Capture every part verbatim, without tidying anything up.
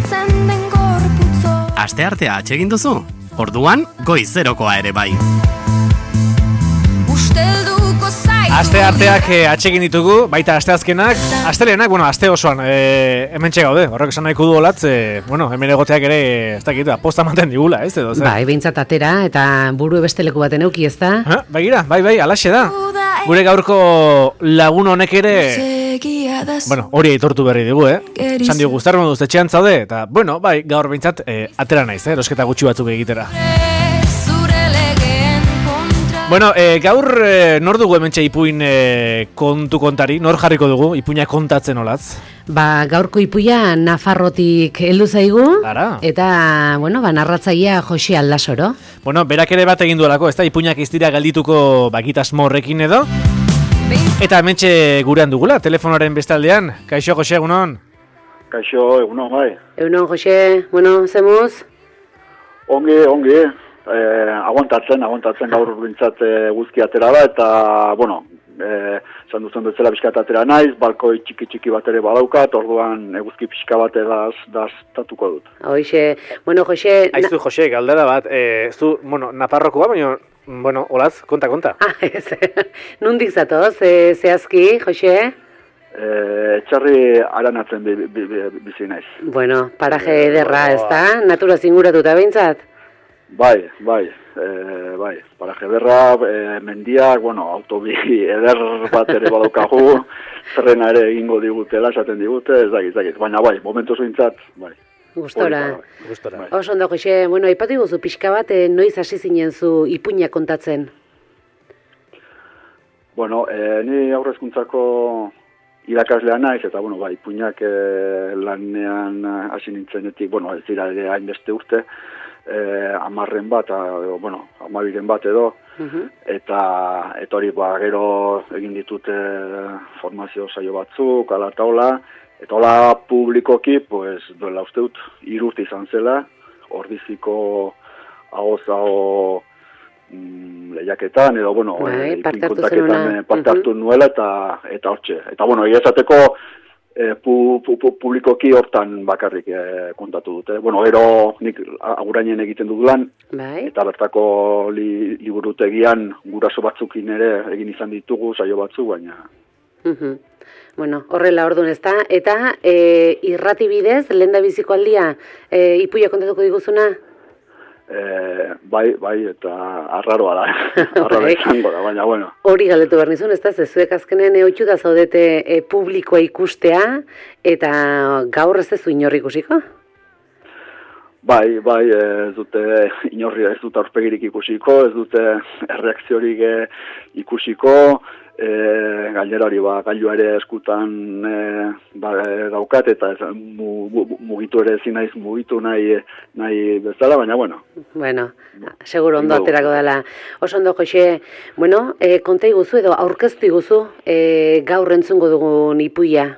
Asteartea atsegin duzu? Orduan, goizerokoa ere bai. Astearteak eh, atsegin ditugu, baita asteazkenak, astelenak, bueno, aste osoan, eh, hemen txegaude, horrek esan nahiko du olatz, eh, bueno, hemen egoteak ere, ez dakit, posta maten digula, ez edo, zer? Bai, behintzat atera, eta buru beste leku baten euki, ez da? Ha, begira, bai, bai, alaxe da. Gure gaurko lagun honek ere, bueno, hori aitortu berri digu, eh? Esan dio gustarren duz etxean zaude, eta, bueno, bai, gaur behintzat, eh, atera naiz, eh, erosketa gutxi batzuk egitera. Bueno, eh, gaur eh, nor dugu hementxe ipuin eh, kontu kontari, nor jarriko dugu, ipuina kontatzen olaz? Ba, gaurko ipuia Nafarrotik heldu zaigu, Ara. eta, bueno, ba, narratzailea Jose Aldasoro. Bueno, berak ere bat egin duelako, ez da, ipuinak ez dira galdituko bakitasmo horrekin edo. Eta hementxe gurean dugula, telefonoaren bestaldean. Kaixo, Jose, egunon? Kaixo, egunon, bai. Egunon, Jose, bueno, zemuz? Ongi, ongi. Eh, aguantatzen, aguantatzen gaur bintzat eh, guzki atera da, eta, bueno, eh, esan duzen bezala pixkat atera naiz, balkoi txiki-txiki bat ere badaukat, orduan eguzki pixka bat edaz daztatuko dut. Hoxe, bueno, Jose... Aizu, Jose, galdera bat, eh, zu, bueno, Nafarrokoa, baina, bueno, olaz, konta, konta. Ah, ez, nundik zatoz, eh, zehazki, Jose? Eh, etxarri aranatzen bi, bi, bi, bizi naiz. Bueno, paraje ederra, ez da? Naturaz inguratuta behintzat? Bai, bai, e, bai, paraje berra, e, mendiak, bueno, autobi eder bat ere badaukagu, zerrena ere egingo digutela, esaten digute, ez dakit, ez dakit, baina bai, momentu zuintzat, bai. Gustora. Gustora. Bai. Oso ondo, Jose, bueno, aipatu iguzu pixka bat, eh, noiz hasi zinen zu ipuina kontatzen? Bueno, e, ni aurrezkuntzako irakaslea naiz, eta, bueno, bai, ipuinak e, lanean hasi nintzenetik, bueno, ez dira ere hainbeste urte, Eh, amarren bat, a, bueno, amabiren bat edo, uh-huh. eta eta hori ba, gero egin ditute formazio saio batzuk, ala eta hola, eta hola publikoki, pues, duela uste dut, irurt izan zela, ordiziko ahoz-aho mm, lehiaketan, edo, bueno, bai, e, parte hartu ipinkuntaketan parte hartu uh-huh. nuela, eta, eta hortxe. Eta, bueno, egizateko, E, pu, pu, pu, publikoki hortan bakarrik e, kontatu dute. Bueno, gero nik agurainen egiten dut lan, bai. Eta bertako li, liburutegian guraso batzukin ere egin izan ditugu saio batzuk, baina... Uh-huh. Bueno, horrela orduan ez da. Eta e, irrati bidez, lehen da biziko aldia, e, ipuia kontatuko diguzuna? E, bai, bai, eta arraroa da, arraroa izango da, baina, bueno. Hori galdetu behar nizun, ez da, zezuek azkenen eutxu da zaudete e, publikoa ikustea, eta gaur ez dezu inorri ikusiko? Bai, bai, ez dute inorri, ez dute aurpegirik ikusiko, ez dute erreakziorik ikusiko, e, gainerari ba, gailu ere eskutan e, ba, daukat, eta ez, mu, mu, mugitu ere ezin naiz mugitu nahi, nahi bezala, baina, bueno. Bueno, seguro ondo aterako dela. Oso ondo, Jose, bueno, e, konta iguzu edo aurkeztu iguzu e, gaur entzungo dugun ipuia.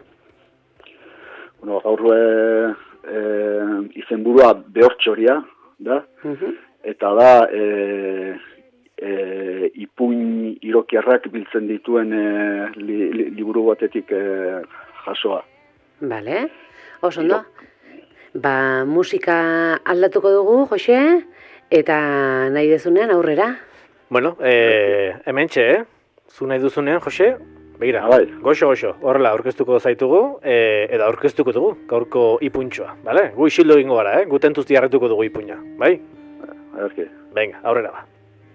Bueno, gaur e, e, izenburua Behortxoria, da, uh-huh. eta da, e, e, ipuin irokiarrak biltzen dituen e, li, li, liburu batetik e, jasoa. Bale, oso ondo. Ba, musika aldatuko dugu, Jose, eta nahi dezunean aurrera. Bueno, eh, hemen txe, eh? Zu nahi duzunean, Jose, begira, bai. goxo, goxo, horrela aurkeztuko zaitugu, eh, eta aurkeztuko dugu, gaurko ipuntxoa, bale? Gu isildo egingo gara, eh? Gu tentuzti harretuko dugu ipuina, bai? Agerki. Venga, aurrera ba.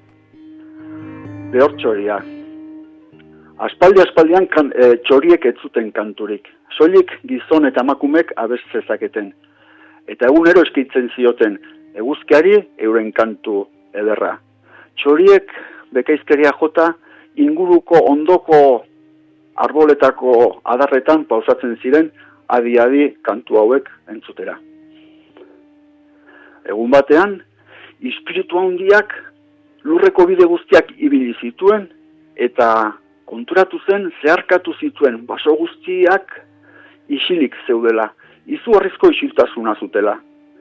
Behortxoria. Aspaldi-aspaldian kan, e, txoriek ez zuten kanturik. Soilik gizon eta emakumek abest zezaketen. Eta egunero eskitzen zioten, eguzkiari euren kantu ederra. Txoriek bekaizkeria jota inguruko ondoko arboletako adarretan pausatzen ziren adi-adi kantu hauek entzutera. Egun batean, ispiritu handiak lurreko bide guztiak ibili zituen eta konturatu zen zeharkatu zituen baso guztiak isilik zeudela. Izugarrizko isiltasuna zutela.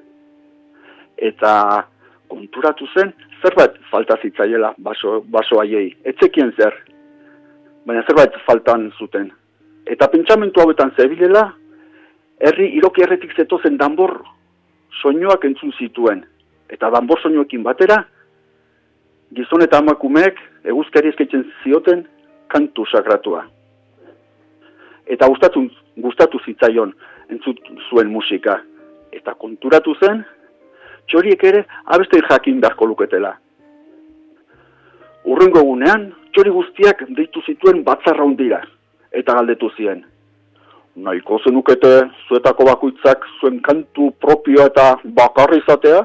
Eta konturatu zen zerbait falta zitzaiela baso, baso haiei. Etzekien zer, baina zerbait faltan zuten. Eta pentsamentu hauetan zebilela, herri irokierretik zetozen danbor soinuak entzun zituen, eta danbor soinuekin batera, gizon eta emakumeek eguzkari eskaintzen zioten kantu sakratua. Eta gustatu, gustatu zitzaion entzut zuen musika, eta konturatu zen, txoriek ere abeste jakin beharko luketela. Urrengo egunean, txori guztiak deitu zituen batzarra hundira, eta galdetu zien. Nahiko zenukete zuetako bakoitzak zuen kantu propioa eta bakarri izatea?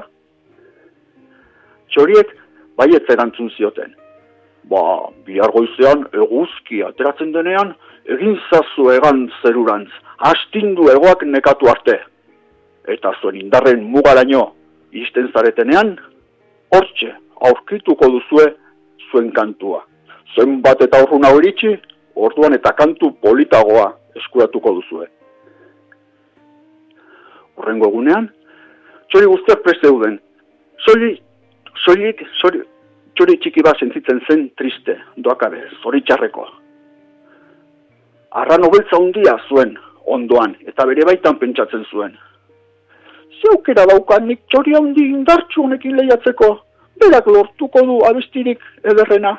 Txoriek baietz erantzun zioten. Ba, bihar goizean eguzki ateratzen denean, egin zazu egan zerurantz, astindu egoak nekatu arte. Eta zuen indarren mugaraino izten zaretenean, hortxe aurkituko duzue zuen kantua. Zenbat eta urruna iritsi, orduan eta kantu politagoa eskuratuko duzue. Horrengo egunean, txori guztiak prest zeuden. Soilik, soilik, sori, txori txiki bat sentitzen zen triste, doakabe, zoritxarreko. Arrano beltza hundia zuen ondoan, eta bere baitan pentsatzen zuen. Zeukera daukan nik txori handi indartsu honekin lehiatzeko, berak lortuko du abestirik ederrena.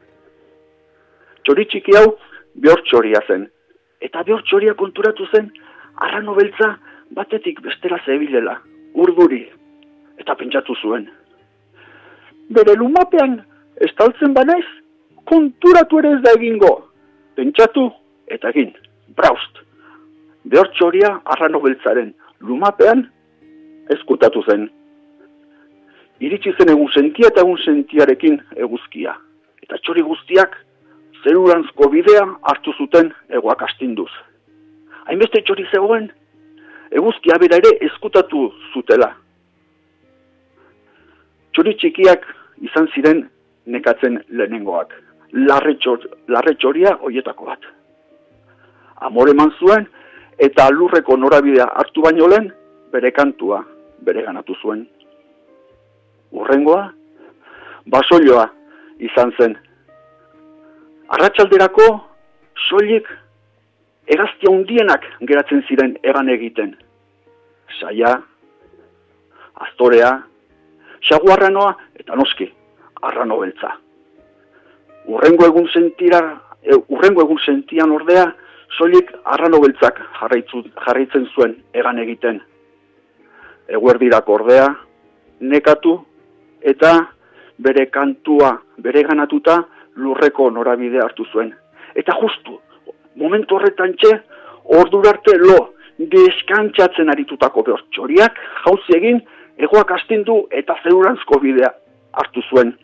Txori txiki hau behor txoria zen, eta behor txoria konturatu zen, arrano beltza batetik bestera zebilela, urduri, eta pentsatu zuen. Bere lumapean estaltzen banaiz, konturatu ere ez da egingo. Pentsatu eta egin, braust. Behor txoria arrano beltzaren lumapean eskutatu zen. Iritsi zen egun sentia eta egun sentiarekin eguzkia. Eta txori guztiak zerurantzko bidea hartu zuten egoak astinduz. Hainbeste txori zegoen, eguzkia bera ere eskutatu zutela. Txori txikiak izan ziren nekatzen lehenengoak. Larre, txor, larre txoria hoietako bat. Amore eman zuen eta lurreko norabidea hartu baino lehen bere kantua bere ganatu zuen. Urrengoa, basoilloa izan zen. Arratsalderako soilik hegazti handienak geratzen ziren egan egiten. Saia, astorea, xaguarranoa eta noski, arrano beltza. Urrengo egun sentira, e, urrengo egun sentian ordea, soilik arrano beltzak jarraitzen zuen egan egiten. Eguerdirako ordea, nekatu eta bere kantua bere ganatuta lurreko norabide hartu zuen. Eta justu, momentu horretan txe, ordurarte lo deskantzatzen aritutako behor txoriak, jauzi egin, egoak astindu eta zerurantzko bidea hartu zuen.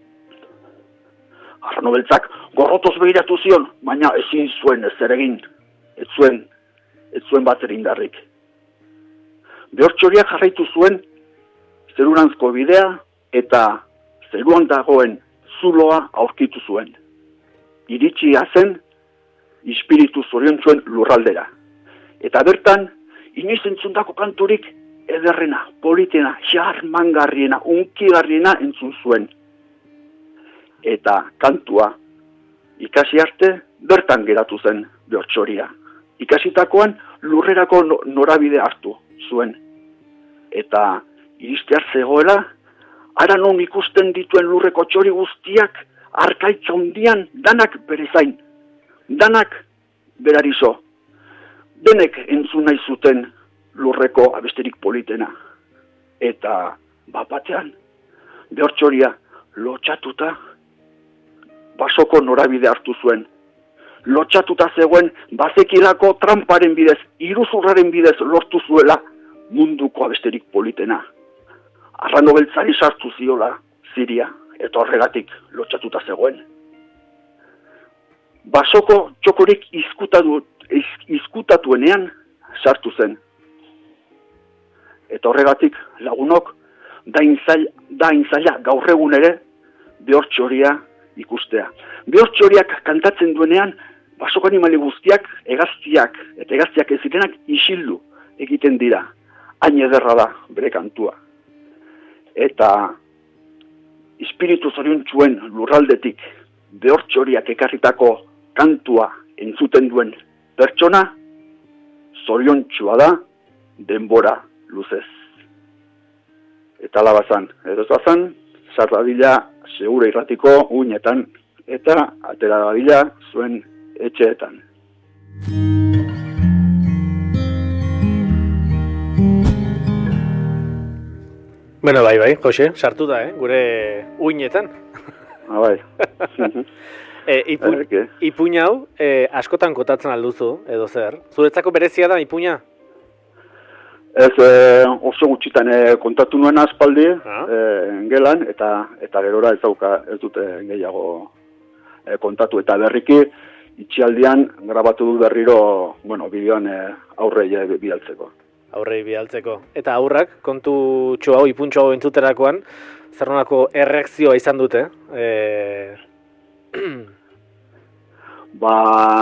Arrano beltzak gorrotoz behiratu zion, baina ezin zuen ezer egin, ez zuen, ez zuen bater indarrik. Behor txoriak jarraitu zuen zerurantzko bidea eta zeruan dagoen zuloa aurkitu zuen. Iritsi zen ispiritu zoriontzuen lurraldera. Eta bertan, inoiz entzundako kanturik ederrena, politena, xarmangarriena, unkigarriena entzun zuen. Eta kantua ikasi arte bertan geratu zen behor txoria. Ikasitakoan lurrerako norabide hartu zuen. Eta iristear zegoela, ara non ikusten dituen lurreko txori guztiak, arkaitza hundian, danak bere zain, danak berarizo. Denek entzun nahi zuten lurreko abesterik politena. Eta bapatean, behor txoria lotxatuta, basoko norabide hartu zuen. Lotxatuta zegoen, bazekilako tramparen bidez, iruzurraren bidez lortu zuela munduko abesterik politena. Arrano beltzari sartu ziola ziria, eta horregatik lotxatuta zegoen. Basoko txokorik izkutatu, izkutatuenean sartu zen. Eta horregatik lagunok da inzaila gaur egun ere behor txoria ikustea. Behor txoriak kantatzen duenean, basoko animali guztiak, egaztiak eta egaztiak ez zirenak isildu egiten dira. Hain ederra da bere kantua. Eta espiritu zoriontsuen lurraldetik behor txoriak ekarritako kantua entzuten duen pertsona zoriontsua da denbora luzez. eta labazan. Edo zazan, sarradila segura irratiko uinetan, eta atera dadila zuen etxeetan. Bueno, bai, bai, Jose, sartu da, eh? Gure uinetan. Ah, bai. e, ipu, ipuina hau, e, askotan kotatzen alduzu, edo zer? Zuretzako berezia da, ipuina? Ez, e, oso gutxitan e, kontatu nuen aspaldi, ah. e, gelan, eta eta gerora ez dauka, ez dute gehiago e, kontatu. Eta berriki, itxialdian, grabatu du berriro, bueno, bideoan e, aurrei e, bidaltzeko. Aurrei bidaltzeko. Eta aurrak, kontu txo hau, ipuntxo hau entzuterakoan, zer nolako erreakzioa izan dute? E... ba,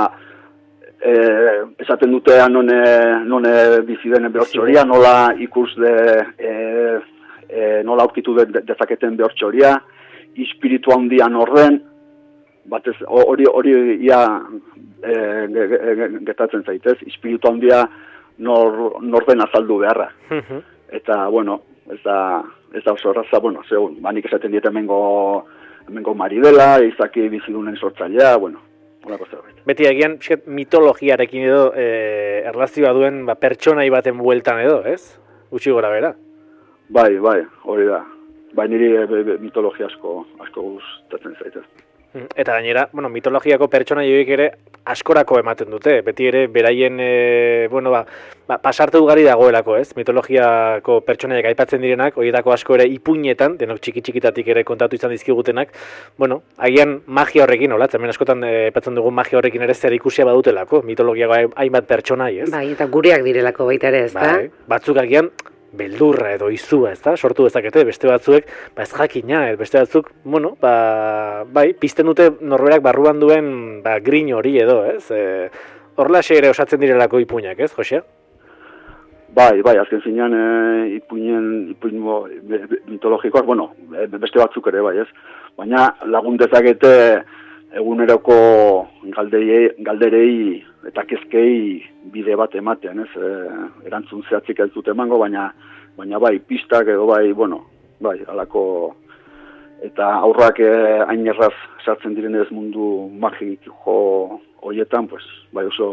e, esaten dute none, none bizi den behortxoria, nola ikus de, e, e, nola aurkitu de, de, dezaketen behortxoria, espiritu handian horren, batez, hori hori ia e, getatzen zaitez, espiritu handia Nor, norden azaldu beharra. Uh-huh. Eta, bueno, ez da, ez da oso erraza, bueno, segun, banik esaten dieta hemengo, hemengo Maridela, izaki bizidunen sortzailea, bueno, holako zerbait. Beti egian, mitologiarekin edo e, erlazioa duen ba, pertsonai baten bueltan edo, ez? Gutxi gora bera. Bai, bai, hori da. Bai, niri be, be, mitologia asko, asko gustatzen zaitez. Eta gainera, bueno, mitologiako pertsona joik ere askorako ematen dute. Beti ere, beraien, e, bueno, ba, ba, pasarte ugari dagoelako, ez? Mitologiako pertsonaiak aipatzen direnak, horietako asko ere ipuinetan, denok txiki-txikitatik ere kontatu izan dizkigutenak, bueno, agian magia horrekin, hola, hemen askotan aipatzen dugun magia horrekin ere zer ikusia badutelako, mitologiako hainbat pertsonai, ez? Bai, eta gureak direlako baita ere, ez da? Bai, batzuk agian, beldurra edo izua, ez da? Sortu dezakete, beste batzuek, ba ez jakina, beste batzuk, bueno, ba, bai, pizten dute norberak barruan duen, ba, grin hori edo, ez? E, horlaxe ere osatzen direlako ipuinak, ez, Jose? Bai, bai, azken zinean e, ipuinen, ipuin mitologikoak, bueno, beste batzuk ere, bai, ez? Baina lagun dezakete eguneroko galderei, galderei eta kezkei bide bat ematen, ez? E, erantzun zehatzik ez dute emango, baina baina bai, pistak edo bai, bueno, bai, alako eta aurrak hain erraz sartzen diren ez mundu magiko horietan, pues, bai oso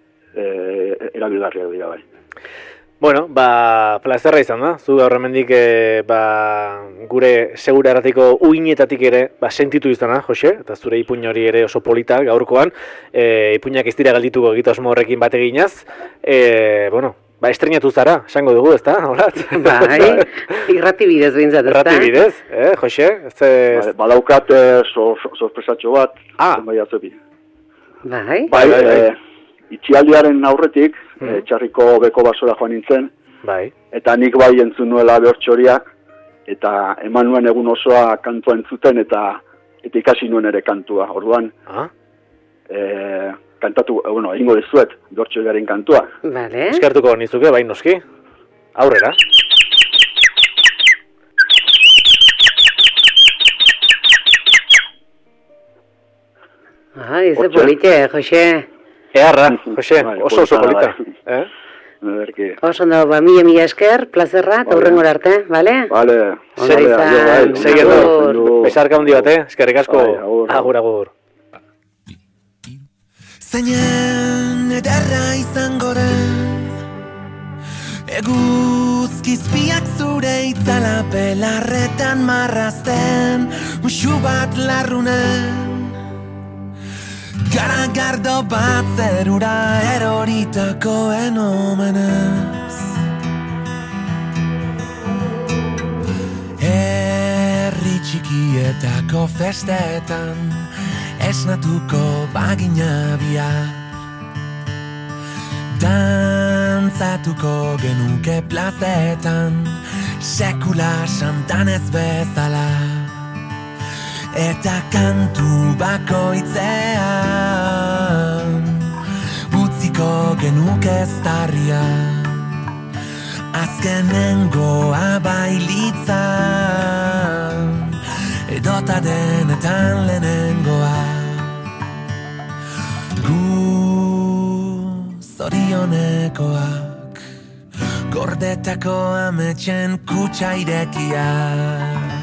e, erabilgarriak dira, bai. Bueno, ba, plazerra izan da, zu gaur hemendik e, ba, gure segura erratiko uinetatik ere ba, sentitu izana, Jose, eta zure ipuin hori ere oso polita gaurkoan, e, ipuinak ez dira galdituko egito osmo horrekin bat eginaz, e, bueno, ba, estrenatu zara, esango dugu, ezta, holat? Bai, irrati bidez behintzat, ezta? Irrati bidez, eh, Jose? Ez... Ba, badaukat e, sorpresatxo bat, ah. bai azepi. Bai, bai, bai, bai. Itxialdiaren aurretik, hmm. e, txarriko beko basora joan nintzen, bai. Eta nik bai entzun nuela behortxoria, eta eman nuen egun osoa kantua entzuten, eta eta ikasi nuen ere kantua. Orduan, ah? e, kantatu, e, bueno, egingo dizuet, behortxoriaren kantua. Vale. Eskertuko nizuke, bai noski, aurrera. Ah, eze polite, Jose. Earra, Jose, oso oso polita. Eh? Oso ondo, ba, mila mila esker, plazerra, eta hurrengora arte, bale? Bale, segiendo, besarka hundi bate, eskerrik asko, agur, agur. Zainen ederra izango den, eguzkizpiak zure itzala pelarretan marrazten, musu bat larrunen, garagardo bat zerura eroritakoen omenez. Herri txikietako festetan esnatuko bagina bihar, dantzatuko genuke plazetan sekula santan ez bezala. Eta kantu bakoitzean utziko genuke eztarria, azkenengoa bailitzan edota denetan lehenengoa. Gu zorionekoak, gorra Gordetako ametxen kutsa irekia